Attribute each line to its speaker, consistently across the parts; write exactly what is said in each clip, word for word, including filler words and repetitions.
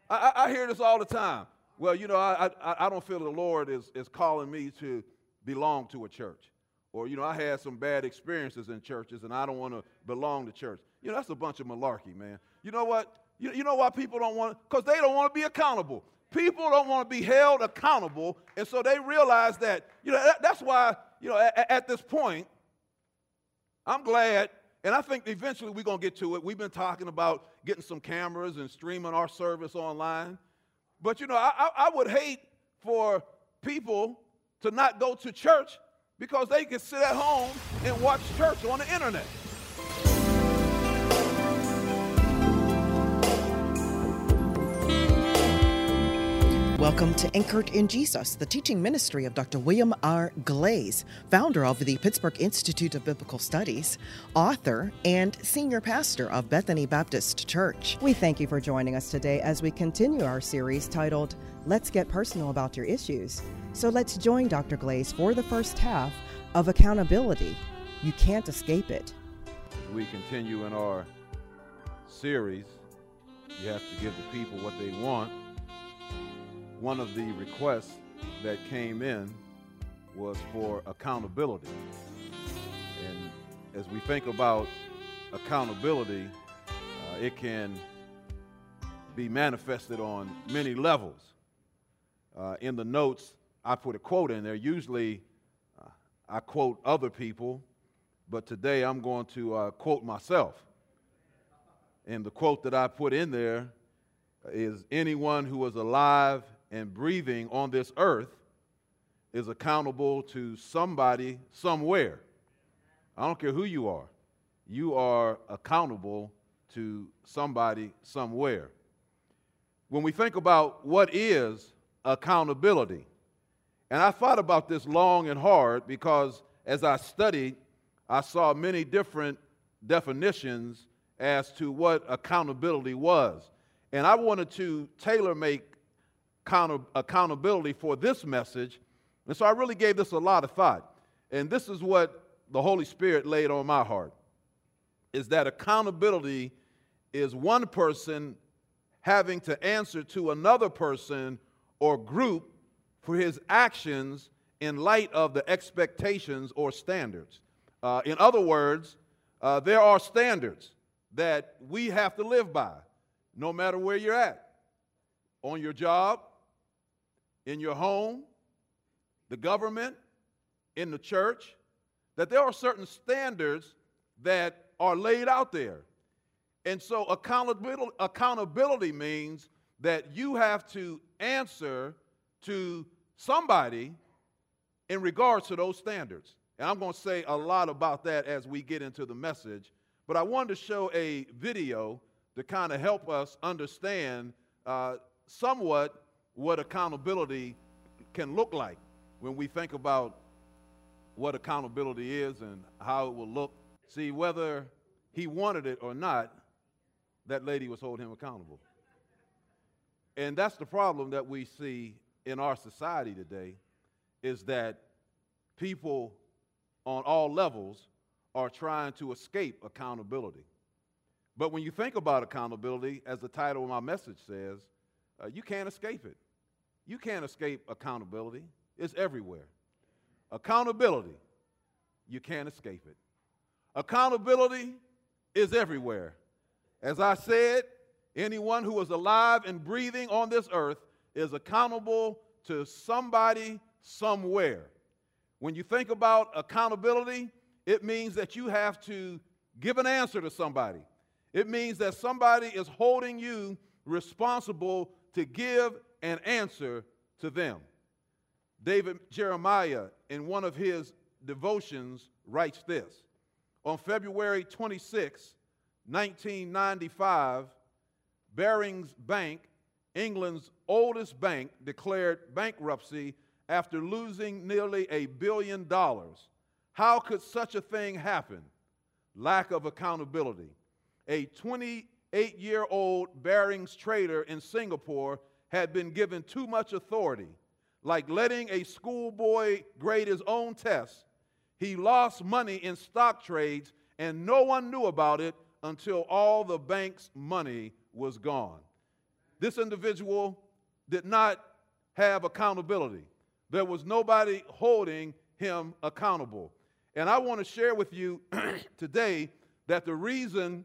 Speaker 1: I, I, I hear this all the time. Well, you know, I, I, I don't feel the Lord is, is calling me to belong to a church. Or, you know, I had some bad experiences in churches, and I don't want to belong to church. You know, that's a bunch of malarkey, man. You know what? You, you know why people don't want to? Because they don't want to be accountable. People don't want to be held accountable, and so they realize that, you know, that, that's why, you know, at, at this point, I'm glad, and I think eventually we're going to get to it. We've been talking about getting some cameras and streaming our service online. But, you know, I, I, I would hate for people to not go to church because they can sit at home and watch church on the internet.
Speaker 2: Welcome to Anchored in Jesus, the teaching ministry of Doctor William R. Glaze, founder of the Pittsburgh Institute of Biblical Studies, author, and senior pastor of Bethany Baptist Church.
Speaker 3: We thank you for joining us today as we continue our series titled, Let's Get Personal About Your Issues. So let's join Doctor Glaze for the first half of Accountability. You can't escape it.
Speaker 1: As we continue in our series, you have to give the people what they want. One of the requests that came in was for accountability. And as we think about accountability, uh, it can be manifested on many levels. Uh, in the notes, I put a quote in there. Usually, uh, I quote other people, but today I'm going to uh, quote myself. And the quote that I put in there is, anyone who is alive and breathing on this earth is accountable to somebody somewhere. I don't care who you are. You are accountable to somebody somewhere. When we think about what is accountability, and I thought about this long and hard because as I studied, I saw many different definitions as to what accountability was. And I wanted to tailor-make accountability for this message, and so I really gave this a lot of thought. And this is what the Holy Spirit laid on my heart, is that accountability is one person having to answer to another person or group for his actions in light of the expectations or standards. Uh, in other words, uh, there are standards that we have to live by, no matter where you're at, on your job, in your home, the government, in the church, that there are certain standards that are laid out there. And so accountability, accountability means that you have to answer to somebody in regards to those standards. And I'm going to say a lot about that as we get into the message. But I wanted to show a video to kind of help us understand uh, somewhat what accountability can look like when we think about what accountability is and how it will look. See, whether he wanted it or not, that lady was holding him accountable. And that's the problem that we see in our society today, is that people on all levels are trying to escape accountability. But when you think about accountability, as the title of my message says, uh, you can't escape it. You can't escape accountability. It's everywhere. Accountability, you can't escape it. Accountability is everywhere. As I said, anyone who is alive and breathing on this earth is accountable to somebody somewhere. When you think about accountability, it means that you have to give an answer to somebody. It means that somebody is holding you responsible to give an answer to them. David Jeremiah, in one of his devotions, writes this: on February twenty-sixth, nineteen ninety-five, Barings Bank, England's oldest bank, declared bankruptcy after losing nearly a billion dollars. How could such a thing happen? Lack of accountability. A twenty-eight-year-old Barings trader in Singapore had been given too much authority, like letting a schoolboy grade his own tests. He lost money in stock trades, and no one knew about it until all the bank's money was gone. this individual did not have accountability. There was nobody holding him accountable. And I want to share with you today that the reason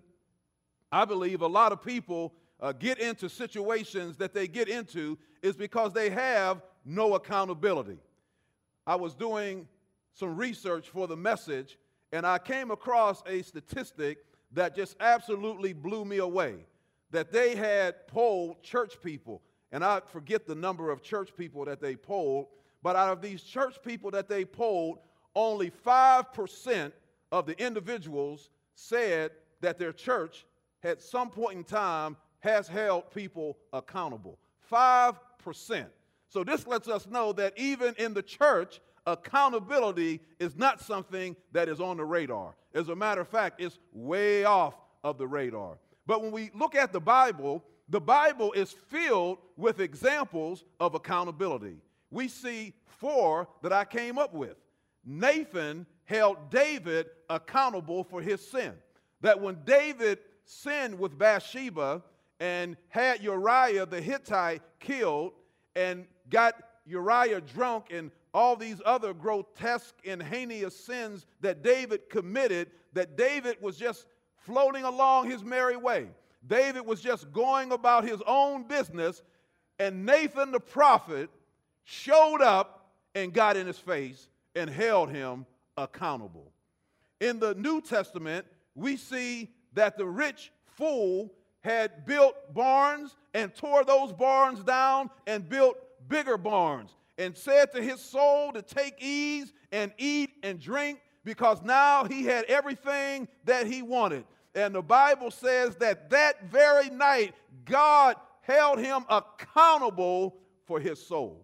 Speaker 1: I believe a lot of people uh, get into situations that they get into is because they have no accountability. I was doing some research for the message, and I came across a statistic that just absolutely blew me away, that they had polled church people, and I forget the number of church people that they polled, but out of these church people that they polled, only five percent of the individuals said that their church at some point in time has held people accountable. five percent. So this lets us know that even in the church, accountability is not something that is on the radar. As a matter of fact, it's way off of the radar. But when we look at the Bible, the Bible is filled with examples of accountability. We see four that I came up with. Nathan held David accountable for his sin. That when David sinned with Bathsheba and had Uriah the Hittite killed and got Uriah drunk and all these other grotesque and heinous sins that David committed, that David was just floating along his merry way. David was just going about his own business, and Nathan the prophet showed up and got in his face and held him accountable. In the New Testament, we see that the rich fool had built barns and tore those barns down and built bigger barns and said to his soul to take ease and eat and drink because now he had everything that he wanted. And the Bible says that that very night, God held him accountable for his soul.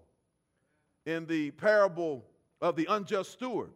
Speaker 1: In the parable of the unjust steward,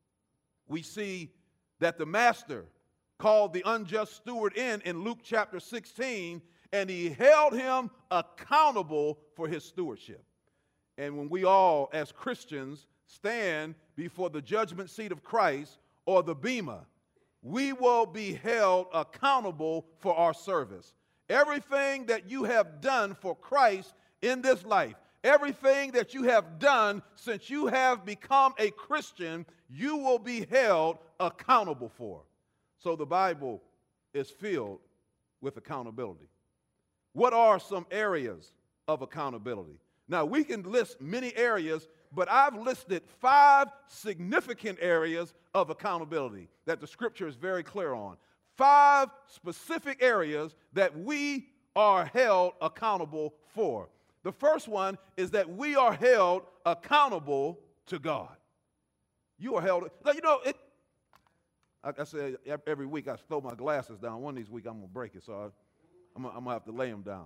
Speaker 1: we see that the master called the unjust steward in in Luke chapter sixteen, and he held him accountable for his stewardship. And when we all, as Christians, stand before the judgment seat of Christ or the bema, we will be held accountable for our service. Everything that you have done for Christ in this life, everything that you have done since you have become a Christian, you will be held accountable for. So the Bible is filled with accountability. What are some areas of accountability? Now, we can list many areas, but I've listed five significant areas of accountability that the Scripture is very clear on. Five specific areas that we are held accountable for. The first one is that we are held accountable to God. You are held, now, you know, it, like I said, every week I throw my glasses down. One of these weeks I'm going to break it, so I, I'm, I'm going to have to lay them down.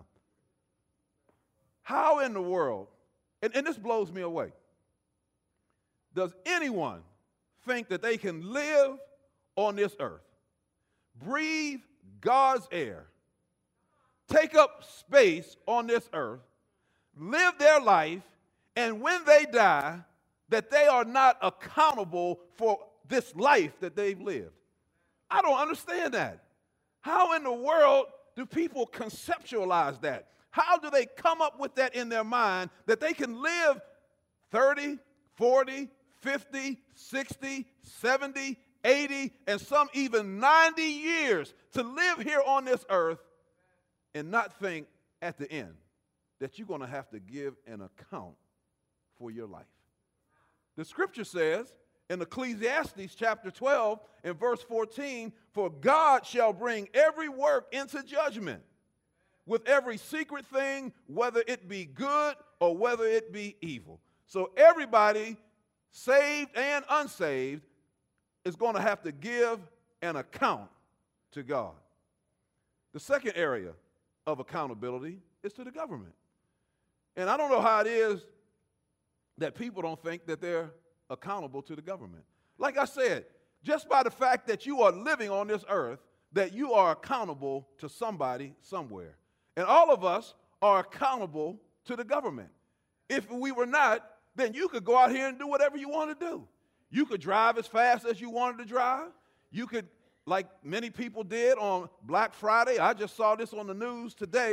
Speaker 1: How in the world, and, and this blows me away, does anyone think that they can live on this earth, breathe God's air, take up space on this earth, live their life, and when they die, that they are not accountable for this life that they've lived? I don't understand that. How in the world do people conceptualize that? How do they come up with that in their mind that they can live thirty, forty, fifty, sixty, seventy, eighty, and some even ninety years to live here on this earth and not think at the end that you're going to have to give an account for your life? The Scripture says in Ecclesiastes chapter twelve and verse fourteen, "For God shall bring every work into judgment, with every secret thing, whether it be good or whether it be evil." So everybody, saved and unsaved, is going to have to give an account to God. The second area of accountability is to the government. And I don't know how it is that people don't think that they're accountable to the government. Like I said, just by the fact that you are living on this earth, that you are accountable to somebody somewhere. And all of us are accountable to the government. If we were not, then you could go out here and do whatever you want to do. You could drive as fast as you wanted to drive. You could, like many people did on Black Friday, I just saw this on the news today,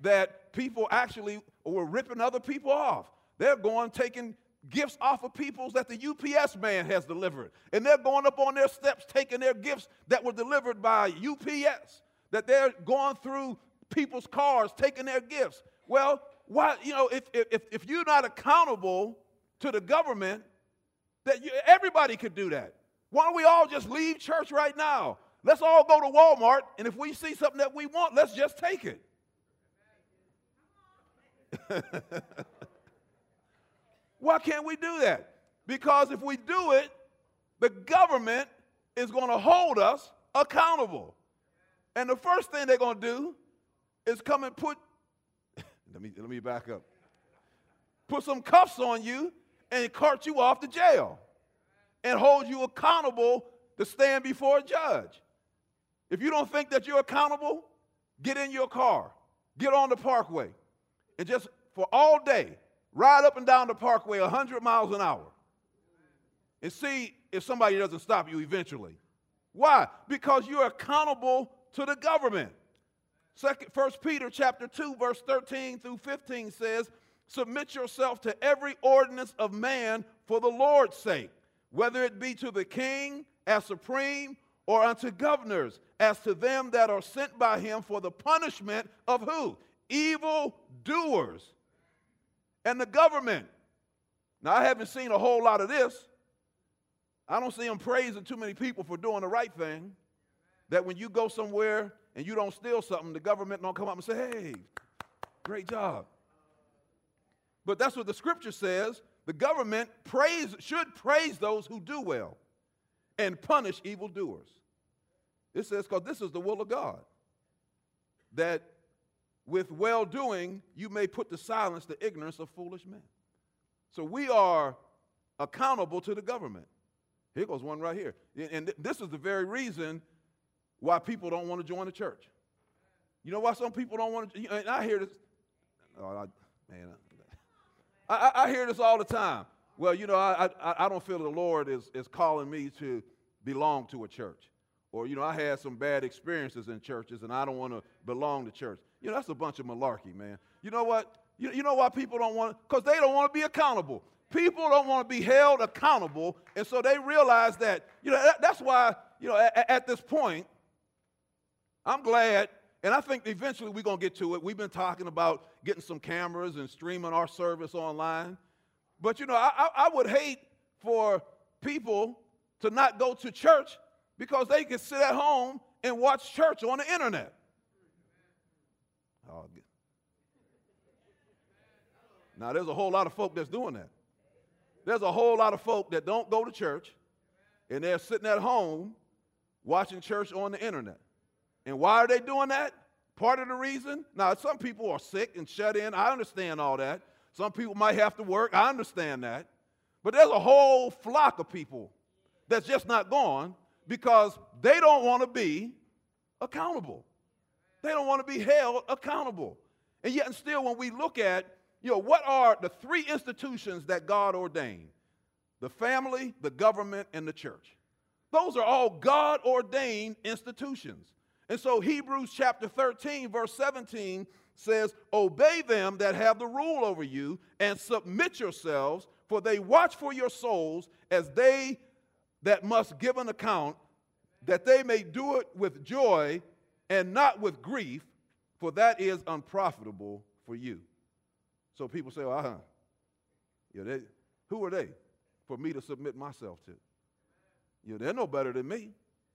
Speaker 1: that people actually were ripping other people off. They're going, taking gifts off of people's that the U P S man has delivered. And they're going up on their steps, taking their gifts that were delivered by U P S, that they're going through people's cars, taking their gifts. Well, why, you know, if, if, if you're not accountable to the government, that you, everybody could do that. Why don't we all just leave church right now? Let's all go to Walmart, and if we see something that we want, let's just take it. Why can't we do that? Because if we do it, the government is going to hold us accountable. And the first thing they're going to do is come and put, let me, let me back up, put some cuffs on you and cart you off to jail and hold you accountable to stand before a judge. If you don't think that you're accountable, get in your car, get on the parkway, and just for all day, ride up and down the parkway one hundred miles an hour and see if somebody doesn't stop you eventually. Why? Because you're accountable to the government. Second, First Peter chapter two, verse thirteen through fifteen says, submit yourself to every ordinance of man for the Lord's sake, whether it be to the king as supreme or unto governors, as to them that are sent by him for the punishment of who? Evil doers. And the government. Now, I haven't seen a whole lot of this. I don't see them praising too many people for doing the right thing. That when you go somewhere and you don't steal something, the government don't come up and say, hey, great job. But that's what the scripture says. The government praise, should praise those who do well and punish evildoers. It says, because this is the will of God, that with well-doing you may put to silence the ignorance of foolish men. So we are accountable to the government. Here goes one right here. And this is the very reason why people don't want to join the church. You know why some people don't want to? And I hear this. Oh, I, man, I, I hear this all the time. Well, you know, I, I, I don't feel the Lord is, is calling me to belong to a church. Or, you know, I had some bad experiences in churches and I don't want to belong to church. You know, that's a bunch of malarkey, man. You know what? You, you know why people don't want to? Because they don't want to be accountable. People don't want to be held accountable, and so they realize that, you know, that, that's why, you know, at, at this point, I'm glad, and I think eventually we're going to get to it. We've been talking about getting some cameras and streaming our service online. But, you know, I, I, I would hate for people to not go to church because they can sit at home and watch church on the internet. Oh, now, there's a whole lot of folk that's doing that. There's a whole lot of folk that don't go to church, and they're sitting at home watching church on the internet. And why are they doing that? Part of the reason, now, some people are sick and shut in. I understand all that. Some people might have to work. I understand that. But there's a whole flock of people that's just not going because they don't want to be accountable. They don't want to be held accountable. And yet and still, when we look at, you know, what are the three institutions that God ordained? The family, the government, and the church. Those are all God-ordained institutions. And so Hebrews chapter thirteen, verse seventeen says, obey them that have the rule over you and submit yourselves, for they watch for your souls as they that must give an account, that they may do it with joy and not with grief, for that is unprofitable for you. So people say, well, uh-huh. Yeah, they, who are they for me to submit myself to? You know, they're no better than me.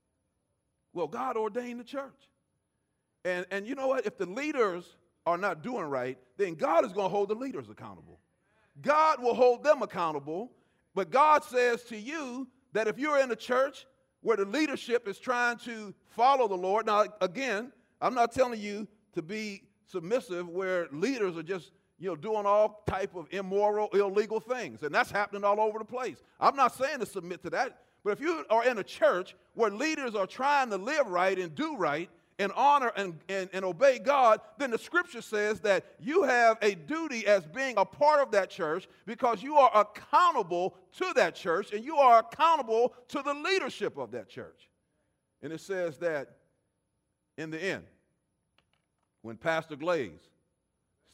Speaker 1: Well, God ordained the church. And, and you know what? If the leaders are not doing right, then God is going to hold the leaders accountable. God will hold them accountable, but God says to you that if you're in a church where the leadership is trying to follow the Lord, now, again, I'm not telling you to be submissive where leaders are just, you know, doing all type of immoral, illegal things, and that's happening all over the place. I'm not saying to submit to that, but if you are in a church where leaders are trying to live right and do right and honor and, and, and obey God, then the scripture says that you have a duty as being a part of that church because you are accountable to that church and you are accountable to the leadership of that church. And it says that in the end, when Pastor Glaze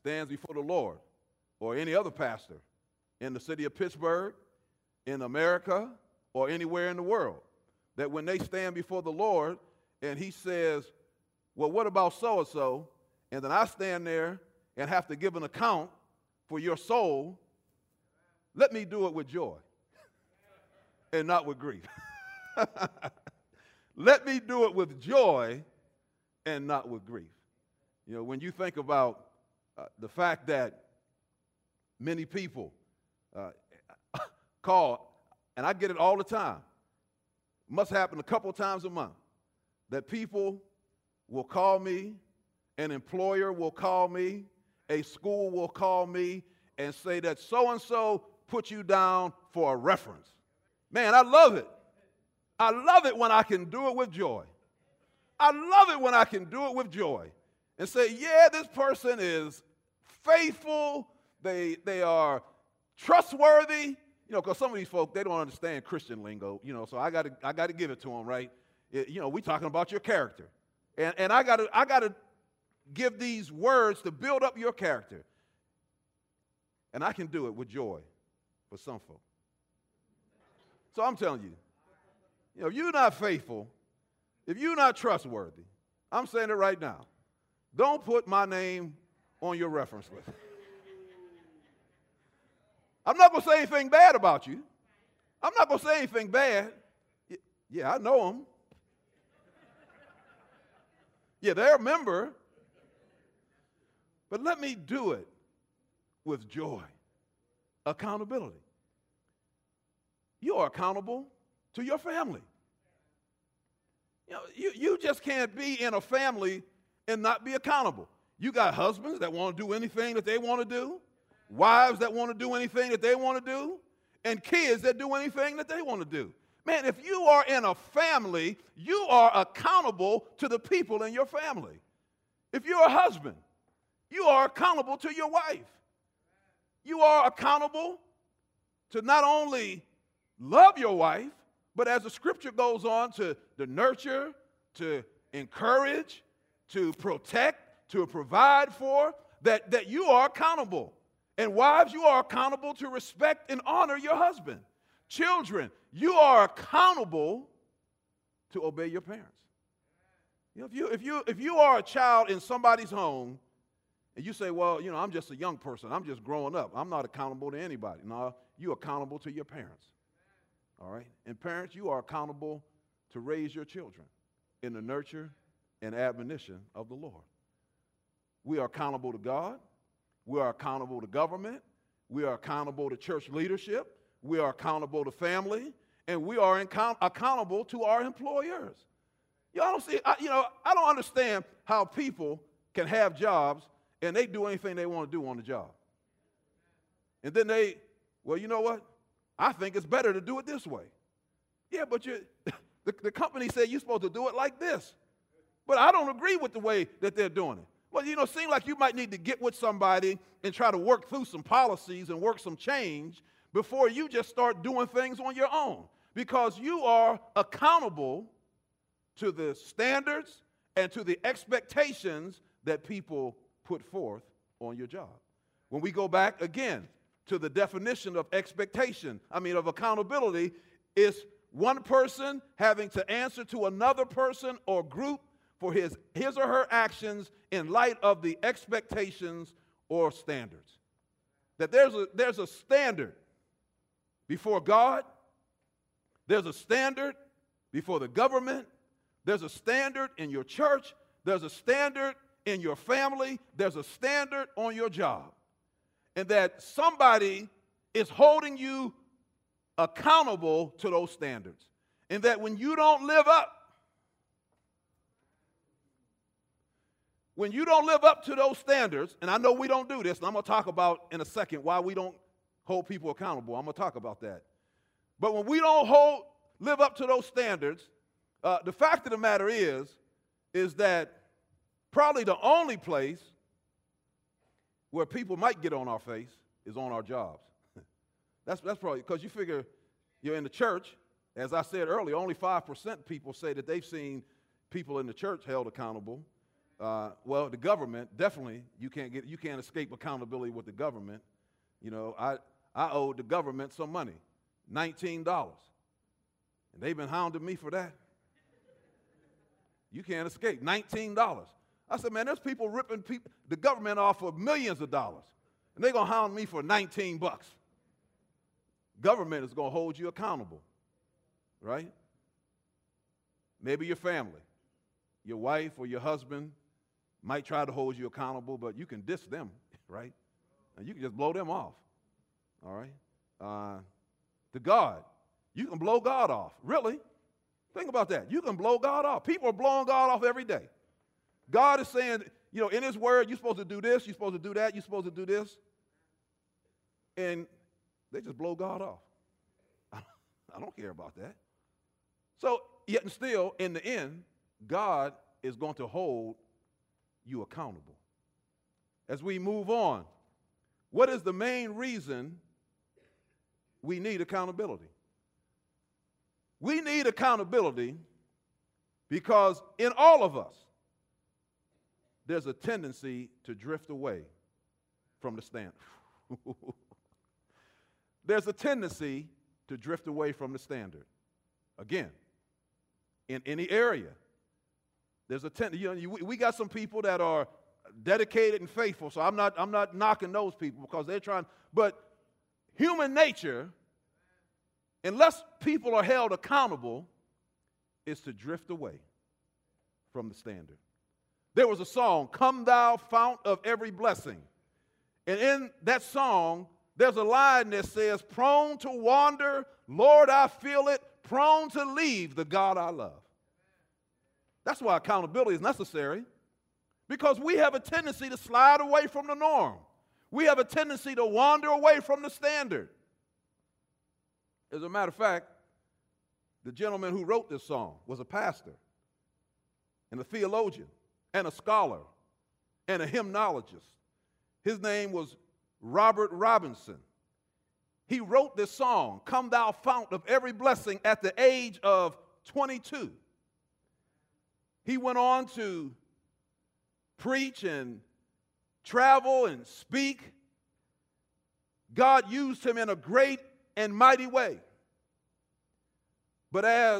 Speaker 1: stands before the Lord, or any other pastor in the city of Pittsburgh, in America, or anywhere in the world, that when they stand before the Lord and he says, well, what about so-and-so? And then I stand there and have to give an account for your soul, let me do it with joy and not with grief. Let me do it with joy and not with grief. You know, when you think about uh, the fact that many people uh, call, and I get it all the time, must happen a couple times a month, that people will call me, an employer will call me, a school will call me and say that so-and-so put you down for a reference. Man, I love it. I love it when I can do it with joy. I love it when I can do it with joy and say, yeah, this person is faithful. They, they are trustworthy. You know, because some of these folk, they don't understand Christian lingo, you know, so I got to I got to give it to them, right? It, you know, we talking about your character. And, and I got to I got to give these words to build up your character. And I can do it with joy for some folk. So I'm telling you, you know, if you're not faithful, if you're not trustworthy, I'm saying it right now, don't put my name on your reference list. I'm not going to say anything bad about you. I'm not going to say anything bad. Yeah, I know them. Yeah, they're a member. But let me do it with joy. Accountability. You are accountable to your family. You know, you, you just can't be in a family and not be accountable. You got husbands that want to do anything that they want to do, wives that want to do anything that they want to do, and kids that do anything that they want to do. Man, if you are in a family, you are accountable to the people in your family. If you're a husband, you are accountable to your wife. You are accountable to not only love your wife, but as the scripture goes on, to, to nurture, to encourage, to protect, to provide for, that, that you are accountable. And wives, you are accountable to respect and honor your husband. Children, you are accountable to obey your parents. You know, if you, if you, if you are a child in somebody's home, and you say, well, you know, I'm just a young person. I'm just growing up. I'm not accountable to anybody. No, you're accountable to your parents. All right? And parents, you are accountable to raise your children in the nurture and admonition of the Lord. We are accountable to God. We are accountable to government. We are accountable to church leadership. We are accountable to family. And we are account- accountable to our employers. Y'all don't see, I, you know, I don't understand how people can have jobs and they do anything they want to do on the job. And then they, well, you know what? I think it's better to do it this way. Yeah, but you, the, the company said you're supposed to do it like this. But I don't agree with the way that they're doing it. Well, you know, it seems like you might need to get with somebody and try to work through some policies and work some change before you just start doing things on your own. Because you are accountable to the standards and to the expectations that people put forth on your job. When we go back again to the definition of expectation, I mean of accountability, is one person having to answer to another person or group for his, his or her actions in light of the expectations or standards. That there's a, there's a standard before God, there's a standard before the government, there's a standard in your church, there's a standard in your family, there's a standard on your job. And that somebody is holding you accountable to those standards. And that when you don't live up, when you don't live up to those standards, and I know we don't do this, and I'm going to talk about in a second why we don't hold people accountable. I'm going to talk about that. But when we don't hold, live up to those standards, uh, the fact of the matter is, is that probably the only place where people might get on our face is on our jobs. that's, that's probably, because you figure you're in the church. As I said earlier, only five percent people say that they've seen people in the church held accountable. Uh, well, the government, definitely, you can't get, you can't escape accountability with the government. You know, I, I owed the government some money, nineteen dollars. And they've been hounding me for that. You can't escape, nineteen dollars. I said, man, there's people ripping people, the government off for millions of dollars. And they're going to hound me for nineteen bucks. Government is going to hold you accountable, right? Maybe your family, your wife or your husband might try to hold you accountable, but you can diss them, right? And you can just blow them off, all right? Uh, to God, you can blow God off. Really? Think about that. You can blow God off. People are blowing God off every day. God is saying, you know, in His Word, you're supposed to do this, you're supposed to do that, you're supposed to do this. And they just blow God off. I don't care about that. So, yet and still, in the end, God is going to hold you accountable. As we move on, what is the main reason we need accountability? We need accountability because in all of us, there's a tendency to drift away from the standard. There's a tendency to drift away from the standard. Again, in any area, there's a tendency. You know, you, we got some people that are dedicated and faithful, so I'm not, I'm not knocking those people because they're trying, but human nature, unless people are held accountable, is to drift away from the standard. There was a song, "Come Thou Fount of Every Blessing." And in that song, there's a line that says, "Prone to wander, Lord, I feel it, prone to leave the God I love." That's why accountability is necessary, because we have a tendency to slide away from the norm. We have a tendency to wander away from the standard. As a matter of fact, the gentleman who wrote this song was a pastor and a theologian and a scholar and a hymnologist. His name was Robert Robinson. He wrote this song, "Come Thou Fount of Every Blessing," at the age of twenty-two. He went on to preach and travel and speak. God used him in a great and mighty way. But as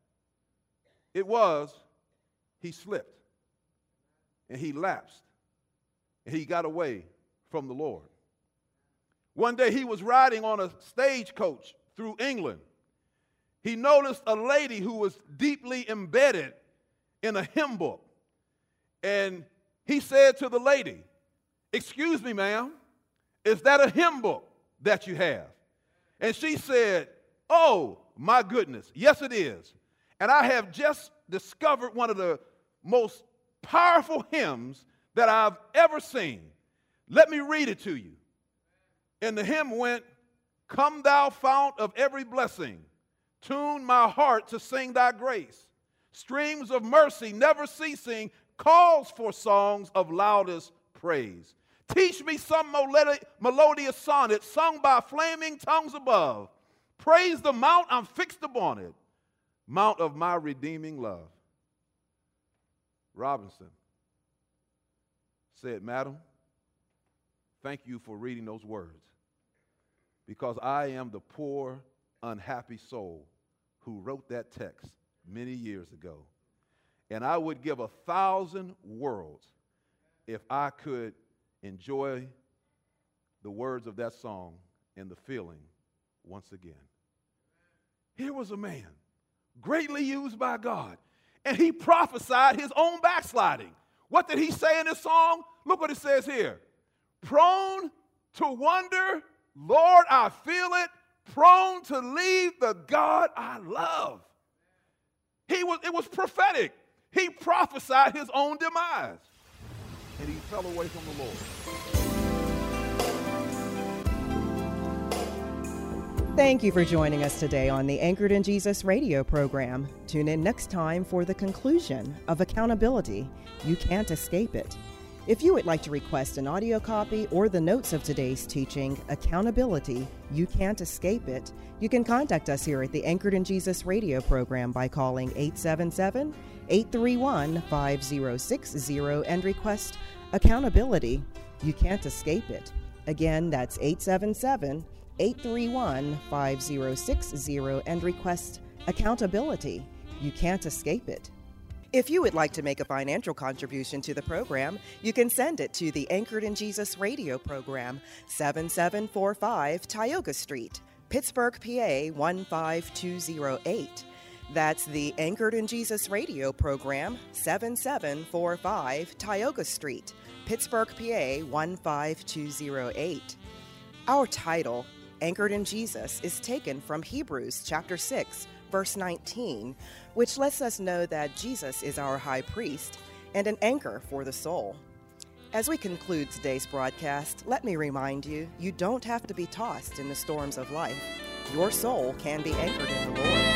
Speaker 1: it was, he slipped and he lapsed and he got away from the Lord. One day he was riding on a stagecoach through England. He noticed a lady who was deeply embedded in a hymn book. And he said to the lady, "Excuse me, ma'am, is that a hymn book that you have?" And she said, "Oh, my goodness, yes it is. And I have just discovered one of the most powerful hymns that I've ever seen. Let me read it to you." And the hymn went, "Come Thou Fount of Every Blessing, tune my heart to sing Thy grace. Streams of mercy never ceasing, calls for songs of loudest praise. Teach me some melodious sonnet sung by flaming tongues above. Praise the mount I'm fixed upon it, mount of my redeeming love." Robinson said, "Madam, thank you for reading those words, because I am the poor, unhappy soul who wrote that text many years ago. And I would give a thousand worlds if I could enjoy the words of that song and the feeling once again." Here was a man greatly used by God, and he prophesied his own backsliding. What did he say in this song? Look what it says here. "Prone to wander, Lord, I feel it, prone to leave the God I love." He was, it was prophetic. He prophesied his own demise, and he fell away from the Lord.
Speaker 3: Thank you for joining us today on the Anchored in Jesus radio program. Tune in next time for the conclusion of accountability. You can't escape it. If you would like to request an audio copy or the notes of today's teaching, Accountability, You Can't Escape It, you can contact us here at the Anchored in Jesus radio program by calling eight seven seven, eight three one, five zero six zero and request Accountability, You Can't Escape It. Again, that's eight seven seven, eight three one, five zero six zero and request Accountability, You Can't Escape It. If you would like to make a financial contribution to the program, you can send it to the Anchored in Jesus radio program, seven seven four five Tioga Street, Pittsburgh, P A one five two zero eight. That's the Anchored in Jesus radio program, seven seven four five Tioga Street, Pittsburgh, P A one five two zero eight. Our title, Anchored in Jesus, is taken from Hebrews chapter six, verse nineteen, which lets us know that Jesus is our high priest and an anchor for the soul. As we conclude today's broadcast, let me remind you, you don't have to be tossed in the storms of life. Your soul can be anchored in the Lord.